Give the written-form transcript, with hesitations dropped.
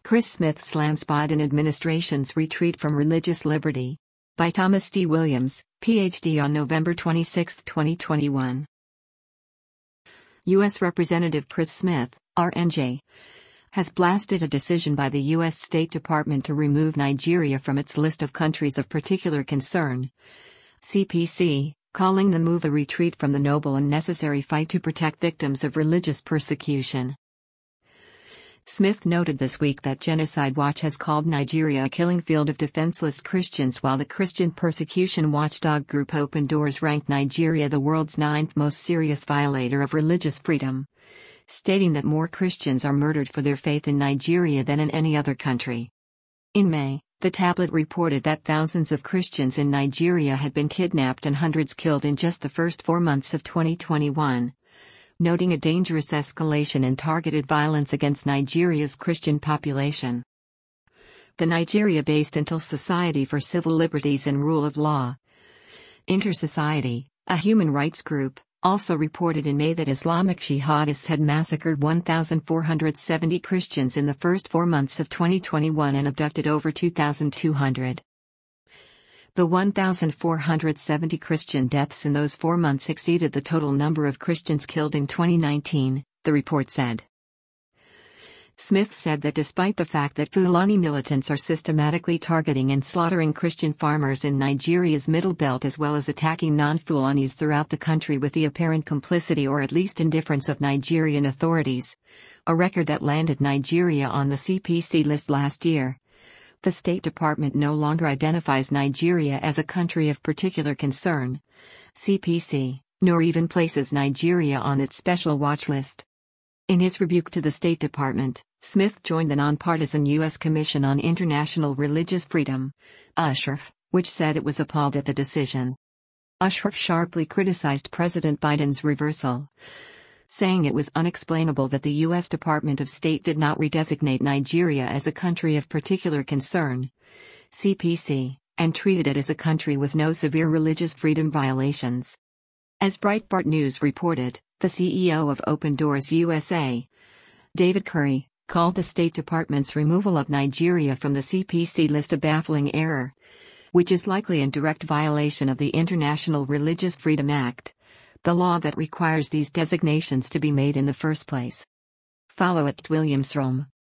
Chris Smith slams Biden administration's retreat from religious liberty. By Thomas D. Williams, Ph.D. on November 26, 2021. U.S. Representative Chris Smith, RNJ, has blasted a decision by the U.S. State Department to remove Nigeria from its list of countries of particular concern, CPC, calling the move a retreat from the noble and necessary fight to protect victims of religious persecution. Smith noted this week that Genocide Watch has called Nigeria a killing field of defenseless Christians, while the Christian persecution watchdog group Open Doors ranked Nigeria the world's 9th most serious violator of religious freedom, stating that more Christians are murdered for their faith in Nigeria than in any other country. In May, the tablet reported that thousands of Christians in Nigeria had been kidnapped and hundreds killed in just the first 4 months of 2021. Noting a dangerous escalation in targeted violence against Nigeria's Christian population. The Nigeria-based Intel Society for Civil Liberties and Rule of Law, Inter-Society, a human rights group, also reported in May that Islamic jihadists had massacred 1,470 Christians in the first 4 months of 2021 and abducted over 2,200. The 1,470 Christian deaths in those 4 months exceeded the total number of Christians killed in 2019, the report said. Smith said that despite the fact that Fulani militants are systematically targeting and slaughtering Christian farmers in Nigeria's Middle Belt as well as attacking non-Fulanis throughout the country with the apparent complicity or at least indifference of Nigerian authorities, a record that landed Nigeria on the CPC list last year, the State Department no longer identifies Nigeria as a country of particular concern, CPC, nor even places Nigeria on its special watch list. In his rebuke to the State Department, Smith joined the nonpartisan U.S. Commission on International Religious Freedom, USHRF, which said it was appalled at the decision. USHRF sharply criticized President Biden's reversal, saying it was unexplainable that the U.S. Department of State did not redesignate Nigeria as a country of particular concern, CPC, and treated it as a country with no severe religious freedom violations. As Breitbart News reported, the CEO of Open Doors USA, David Curry, called the State Department's removal of Nigeria from the CPC list a baffling error, which is likely in direct violation of the International Religious Freedom Act, the law that requires these designations to be made in the first place. Follow @WilliamsRome.